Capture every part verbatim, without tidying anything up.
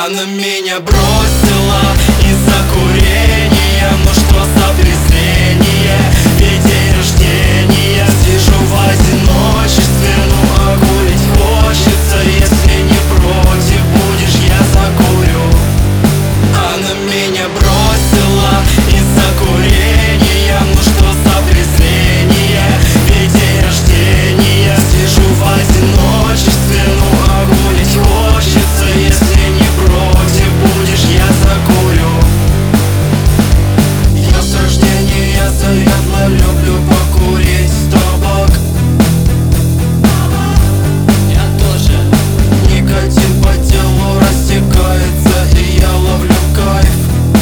Она меня бросила из-за курения. Ну что за презрение, ведь день рождения. Сижу в одиночестве, ну а курить хочется. Если не против будешь, я закурю. Она меня бросила из-за курения. Ну что за презрение, ведь день рождения. Сижу в одиночестве, ну а курить хочется. Если не против будешь, я закурю. Я с рождения заядло люблю покурить табак. Я тоже. Никотин по телу растекается, и я ловлю кайф.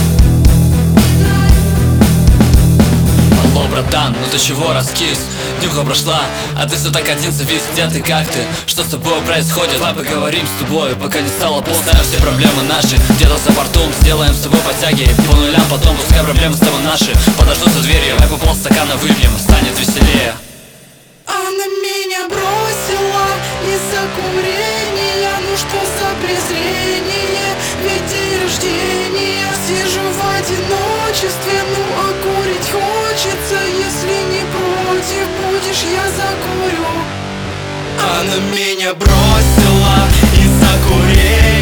Алло, братан, ну ты чего раскис? Днюха прошла, а ты все так один завис. Где ты, как ты? Что с тобой происходит? Давай поговорим с тобой, пока не стало поздно. Все проблемы наши, где-то за бортом. Сделаем с тобой подтяги по нулям, потом пускай проблемы с тобой наши. Подожду за дверью, давай по полстакана выпьем, станет веселее. Она меня бросила из-за курения. Ну что за презрение, ведь день рождения. Сижу в одиночестве, ну а курить хочется. Если не против будешь, я закурю. Она меня бросила из-за курения.